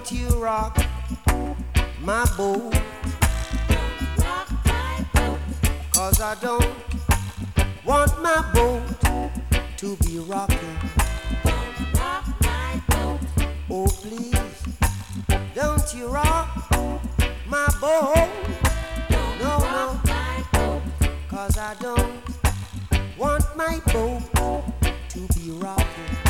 Don't you rock my boat, Rock my boat, 'cause I don't want my boat to be rocking. rock my boat, Oh please, don't you rock my boat. No, no, rock my boat, 'cause I don't want my boat to be rocking.